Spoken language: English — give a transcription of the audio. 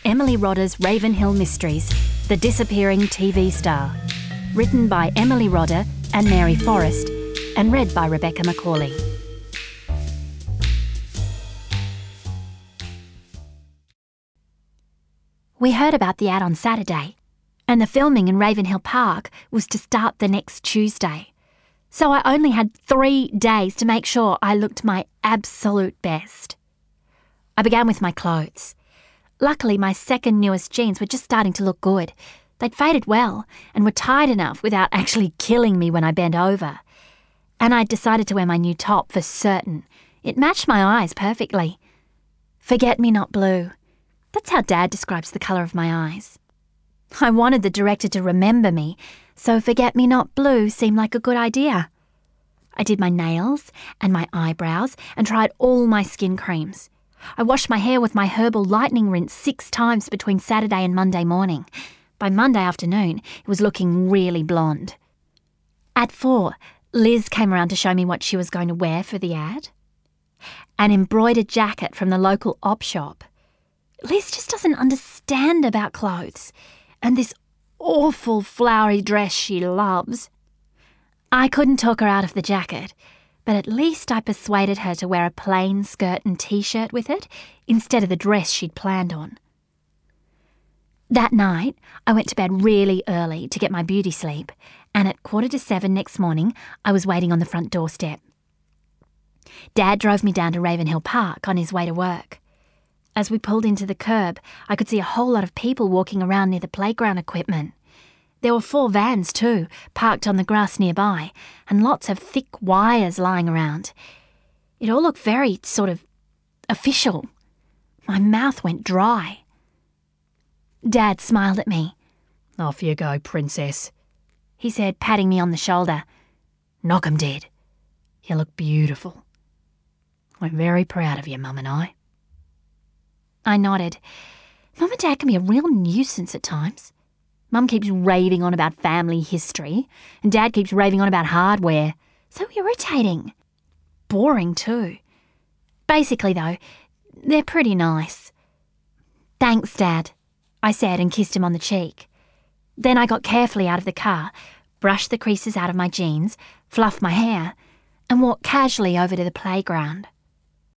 Emily Rodda's Ravenhill Mysteries, The Disappearing TV Star. Written by Emily Rodda and Mary Forrest, and read by Rebecca Macaulay. We heard about the ad on Saturday, and the filming in Ravenhill Park was to start the next Tuesday. So I only had 3 days to make sure I looked my absolute best. I began with my clothes. Luckily, my second newest jeans were just starting to look good. They'd faded well and were tight enough without actually killing me when I bent over. And I'd decided to wear my new top for certain. It matched my eyes perfectly. Forget-me-not blue. That's how Dad describes the colour of my eyes. I wanted the director to remember me, so forget-me-not blue seemed like a good idea. I did my nails and my eyebrows and tried all my skin creams. I washed my hair with my herbal lightning rinse 6 times between Saturday and Monday morning. By Monday afternoon, it was looking really blonde. At 4, Liz came around to show me what she was going to wear for the ad. An embroidered jacket from the local op shop. Liz just doesn't understand about clothes. And this awful flowery dress she loves. I couldn't talk her out of the jacket, but at least I persuaded her to wear a plain skirt and t-shirt with it instead of the dress she'd planned on. That night, I went to bed really early to get my beauty sleep, and at 6:45 next morning, I was waiting on the front doorstep. Dad drove me down to Ravenhill Park on his way to work. As we pulled into the curb, I could see a whole lot of people walking around near the playground equipment. There were 4 vans too, parked on the grass nearby, and lots of thick wires lying around. It all looked very, official. My mouth went dry. Dad smiled at me. "Off you go, princess," he said, patting me on the shoulder. "Knock 'em dead. You look beautiful. We're very proud of you, Mum and I." I nodded. Mum and Dad can be a real nuisance at times. Mum keeps raving on about family history, and Dad keeps raving on about hardware. So irritating. Boring too. Basically, though, they're pretty nice. "Thanks, Dad," I said and kissed him on the cheek. Then I got carefully out of the car, brushed the creases out of my jeans, fluffed my hair, and walked casually over to the playground.